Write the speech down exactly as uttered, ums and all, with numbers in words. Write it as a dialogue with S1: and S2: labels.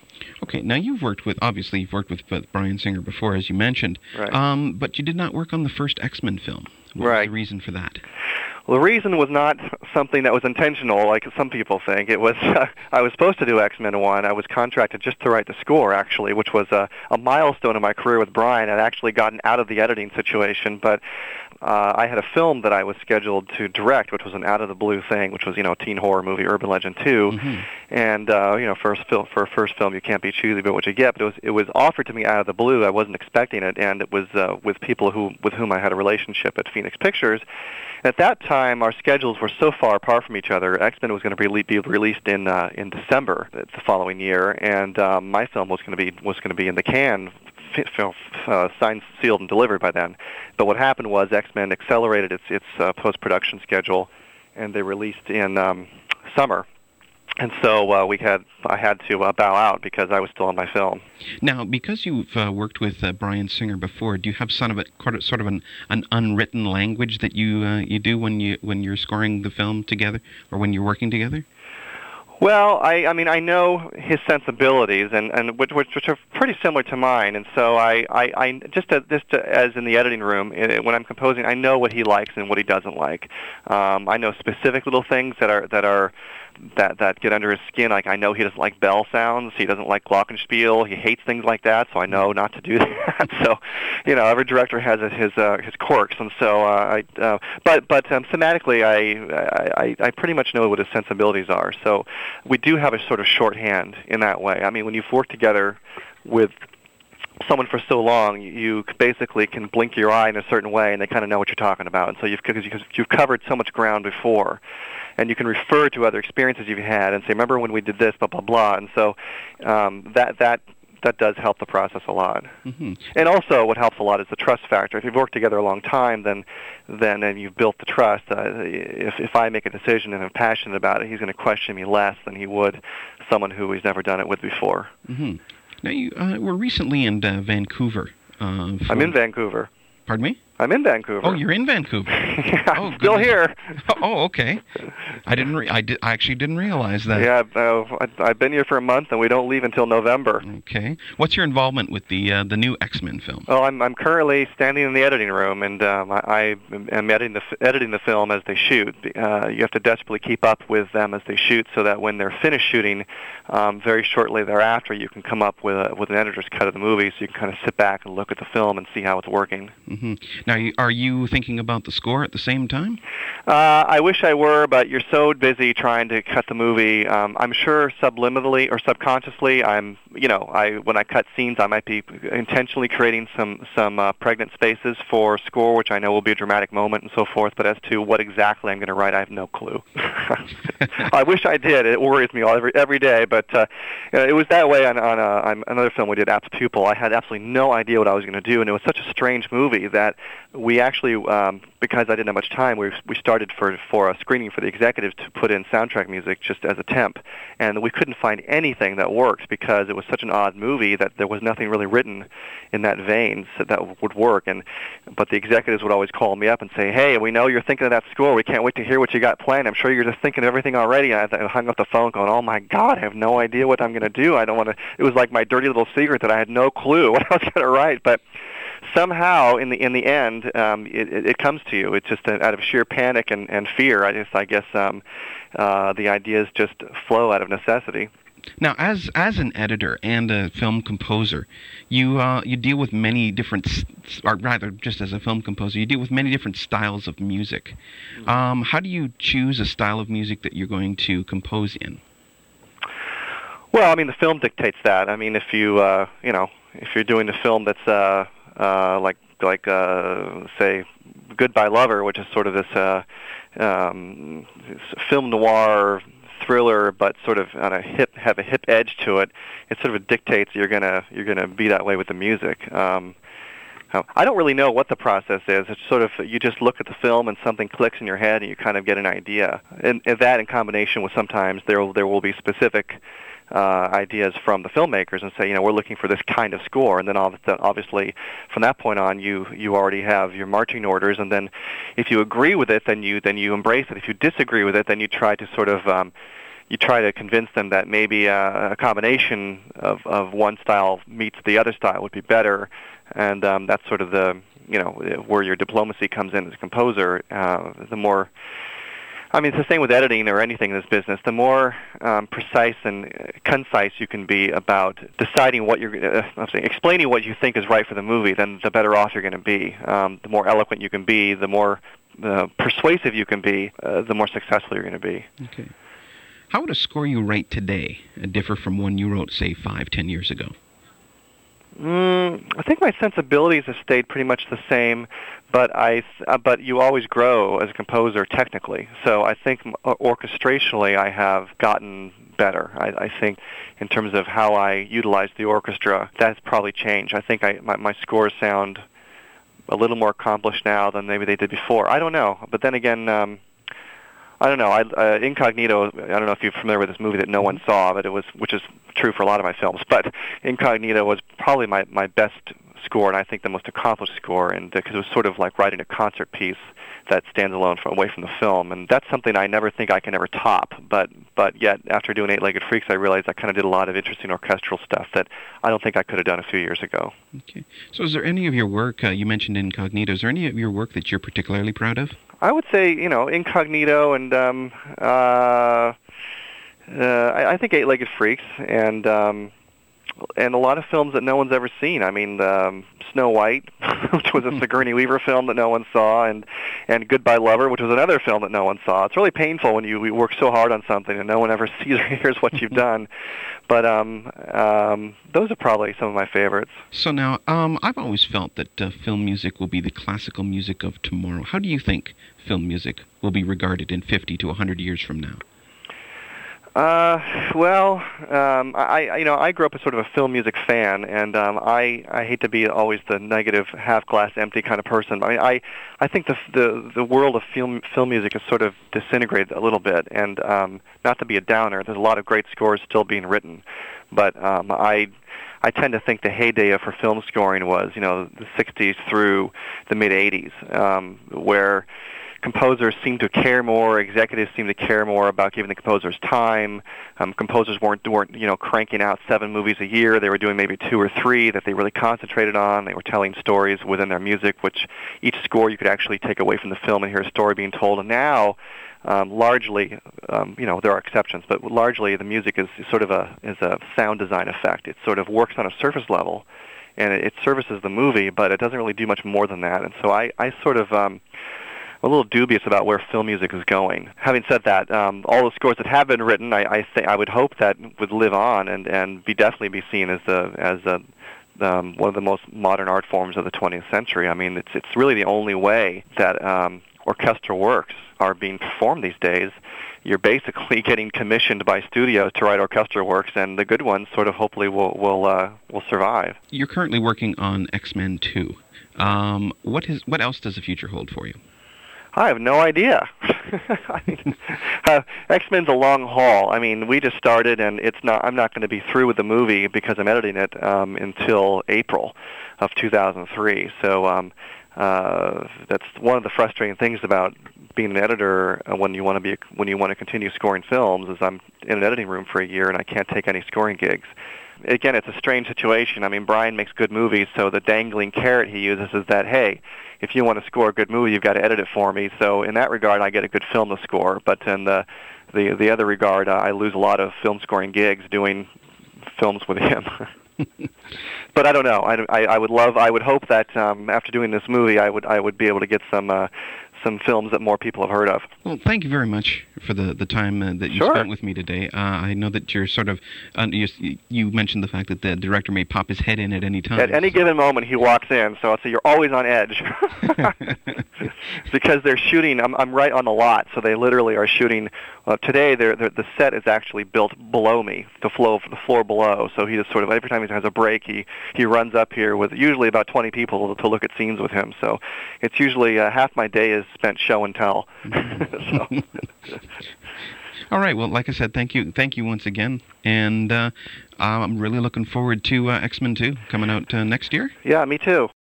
S1: Okay, now you've worked with, obviously you've worked with, with Bryan Singer before, as you mentioned,
S2: Right.
S1: um, but you did not work on the first X-Men film. What
S2: Right.
S1: was the reason for that?
S2: Well, the reason was not something that was intentional, like some people think. It was uh, I was supposed to do X-Men one. I was contracted just to write the score, actually, which was a, a milestone in my career with Bryan. I'd actually gotten out of the editing situation, but uh, I had a film that I was scheduled to direct, which was an out-of-the-blue thing, which was, you know, a teen horror movie, Urban Legend two.
S1: Mm-hmm.
S2: And, uh, you know, first fil- for a first film, you can't be choosy about what you get, but it was, it was offered to me out of the blue. I wasn't expecting it, and it was uh, with people who with whom I had a relationship at Phoenix Pictures. At that time, our schedules were so far apart from each other. X-Men was going to be, be released in uh, in December the following year, and um, my film was going to be was going to be in the can, uh, signed, sealed, and delivered by then. But what happened was X-Men accelerated its its uh, post-production schedule, and they released in um, summer. And so uh, we had I had to uh, bow out because I was still on my film.
S1: Now, because you've uh, worked with uh, Bryan Singer before, do you have sort of a, sort of an, an unwritten language that you uh, you do when you when you're scoring the film together, or when you're working together?
S2: Well, I, I mean, I know his sensibilities, and, and which, which, which are pretty similar to mine, and so I, I, I just, uh, just uh, as in the editing room, uh, when I'm composing, I know what he likes and what he doesn't like. Um, I know specific little things that are that are that that get under his skin. Like I know he doesn't like bell sounds, he doesn't like glockenspiel, he hates things like that, so I know not to do that. So, you know, every director has his uh, his quirks, and so uh, I. Uh, but but um, thematically, I, I I pretty much know what his sensibilities are. So we do have a sort of shorthand in that way. I mean, when you've worked together with someone for so long, you basically can blink your eye in a certain way, and they kind of know what you're talking about. And so you've because you've covered so much ground before, and you can refer to other experiences you've had and say, "Remember when we did this?" Blah blah blah. And so um, that that that does help the process a lot.
S1: Mm-hmm.
S2: And also, what helps a lot is the trust factor. If you've worked together a long time, then then and you've built the trust. Uh, if if I make a decision and I'm passionate about it, he's going to question me less than he would someone who he's never done it with before.
S1: Mm-hmm. Now, you uh, were recently in uh, Vancouver. Uh, for...
S2: I'm in Vancouver.
S1: Pardon me?
S2: I'm in Vancouver.
S1: Oh, you're in Vancouver.
S2: yeah,
S1: oh,
S2: I'm still here.
S1: Oh, okay. I didn't. Re- I did. I actually didn't realize that.
S2: Yeah, uh, I, I've been here for a month, and we don't leave until November.
S1: Okay. What's your involvement with the uh, the new X-Men film?
S2: Oh, I'm I'm currently standing in the editing room, and um, I, I am editing the editing the film as they shoot. Uh, you have to desperately keep up with them as they shoot, so that when they're finished shooting, um, very shortly thereafter, you can come up with a, with an editor's cut of the movie, so you can kind of sit back and look at the film and see how it's working.
S1: Mm-hmm. Now, are you thinking about the score at the same time?
S2: Uh, I wish I were, but you're so busy trying to cut the movie. Um, I'm sure subliminally or subconsciously, I'm, you know, I when I cut scenes, I might be intentionally creating some some uh, pregnant spaces for score, which I know will be a dramatic moment and so forth. But as to what exactly I'm going to write, I have no clue. I wish I did. It worries me all every every day. But uh, it was that way on on, a, on another film we did, Apt Pupil. I had absolutely no idea what I was going to do, and it was such a strange movie that we actually, um, because I didn't have much time, we we started for for a screening for the executives to put in soundtrack music just as a temp, and we couldn't find anything that worked because it was such an odd movie that there was nothing really written in that vein so that would work. And but the executives would always call me up and say, "Hey, we know you're thinking of that score. We can't wait to hear what you got planned. I'm sure you're just thinking of everything already." And I hung up the phone, going, "Oh my God, I have no idea what I'm going to do. I don't want to." It was like my dirty little secret that I had no clue what I was going to write, but. Somehow, in the in the end, um, it, it, it comes to you. It's just a, out of sheer panic and, and fear. I just, I guess, um, uh, the ideas just flow out of necessity.
S1: Now, as as an editor and a film composer, you uh, you deal with many different, or rather, just as a film composer, you deal with many different styles of music. Mm-hmm. Um, how do you choose a style of music that you're going to compose in?
S2: Well, I mean, the film dictates that. I mean, if you uh, you know, if you're doing a film that's uh, uh, like like uh, say Goodbye Lover, which is sort of this uh, um, film noir thriller, but sort of on a hip have a hip edge to it. It sort of dictates you're gonna you're gonna be that way with the music. Um, I don't really know what the process is. It's sort of you just look at the film and something clicks in your head and you kind of get an idea. And, and that, in combination with sometimes there will, there will be specific uh, ideas from the filmmakers and say, you know, we're looking for this kind of score. And then obviously from that point on, you you already have your marching orders. And then if you agree with it, then you then you embrace it. If you disagree with it, then you try to sort of um, you try to convince them that maybe uh, a combination of, of one style meets the other style would be better, and um, that's sort of the, you know, where your diplomacy comes in as a composer. Uh, the more, I mean, it's the same with editing or anything in this business. The more um, precise and concise you can be about deciding what you're, uh, I'm saying, explaining what you think is right for the movie, then the better off you're going to be. Um, the more eloquent you can be, the more uh, persuasive you can be, uh, the more successful you're going to be.
S1: Okay. How would a score you write today differ from one you wrote, say, five, ten years ago?
S2: Mm, I think my sensibilities have stayed pretty much the same, but I uh, but you always grow as a composer technically. So I think uh, orchestrationally I have gotten better. I, I think in terms of how I utilize the orchestra, that's probably changed. I think I, my, my scores sound a little more accomplished now than maybe they did before. I don't know, but then again, um, I don't know. I, uh, Incognito. I don't know if you're familiar with this movie that no one saw, but it was, which is true for a lot of my films. But Incognito was probably my, my best score, and I think the most accomplished score, and because uh, it was sort of like writing a concert piece that stands alone from away from the film, and that's something I never think I can ever top. But but yet, after doing Eight-Legged Freaks, I realized I kind of did a lot of interesting orchestral stuff that I don't think I could have done a few years ago. Okay.
S1: So, is there any of your work uh, you mentioned Incognito? Is there any of your work that you're particularly proud of?
S2: I would say, you know, Incognito and um, uh, uh, I, I think Eight-Legged Freaks and um, and a lot of films that no one's ever seen. I mean, um, Snow White, which was a Sigourney Weaver film that no one saw, and and Goodbye Lover, which was another film that no one saw. It's really painful when you we work so hard on something and no one ever sees or hears what you've done. But um, um, those are probably some of my favorites.
S1: So now, um, I've always felt that uh, film music will be the classical music of tomorrow. How do you think film music will be regarded in fifty to one hundred years from now?
S2: Uh, well, um, I, I, you know, I grew up as sort of a film music fan, and um, I, I hate to be always the negative, half glass empty kind of person. I mean, I, I think the the the world of film film music has sort of disintegrated a little bit, and um, not to be a downer, there's a lot of great scores still being written, but um, I. I tend to think the heyday for film scoring was, you know, the sixties through the mid eighties, um, where composers seemed to care more, executives seemed to care more about giving the composers time. Um, composers weren't, weren't, you know, cranking out seven movies a year. They were doing maybe two or three that they really concentrated on. They were telling stories within their music, which each score you could actually take away from the film and hear a story being told. And now, um, largely, um, you know, there are exceptions, but largely the music is sort of a is a sound design effect. It sort of works on a surface level, and it, it services the movie, but it doesn't really do much more than that. And so I, I sort of um, a little dubious about where film music is going. Having said that, um, all the scores that have been written, I, I think I would hope that would live on and, and be definitely be seen as the as a, um, one of the most modern art forms of the twentieth century. I mean, it's it's really the only way that um, orchestral works are being performed these days. You're basically getting commissioned by studios to write orchestral works, and the good ones sort of hopefully will will uh, will survive.
S1: You're currently working on X-Men two. Um, what is what else does the future hold for you?
S2: I have no idea. I mean, uh, X-Men's a long haul. I mean, we just started, and it's not. I'm not going to be through with the movie because I'm editing it um, until April of two thousand three. So um, uh, that's one of the frustrating things about being an editor uh, when you want to be when you want to continue scoring films. Is I'm in an editing room for a year and I can't take any scoring gigs. Again, it's a strange situation. I mean, Brian makes good movies, so the dangling carrot he uses is that, hey, if you want to score a good movie, you've got to edit it for me. So in that regard, I get a good film to score. But in the the, the other regard, uh, I lose a lot of film scoring gigs doing films with him. But I don't know. I, I, I would love. I would hope that um, after doing this movie, I would I would be able to get some. Uh, some films that more people have heard of.
S1: Well, thank you very much for the, the time uh, that you
S2: sure.
S1: spent with me today. Uh, I know that you're sort of, uh, you, you mentioned the fact that the director may pop his head in at any time.
S2: At any
S1: so.
S2: given moment, he walks in, so I'll say you're always on edge. Because they're shooting, I'm, I'm right on the lot, so they literally are shooting. Uh, today, they're, they're, the set is actually built below me, the floor, the floor below, so he just sort of, every time he has a break, he, he runs up here with usually about twenty people to look at scenes with him. So it's usually uh, half my day is spent show and tell. So.
S1: All right. Well, like I said, thank you, thank you once again, and uh, I'm really looking forward to uh, X-Men two coming out uh, next year.
S2: Yeah, me too.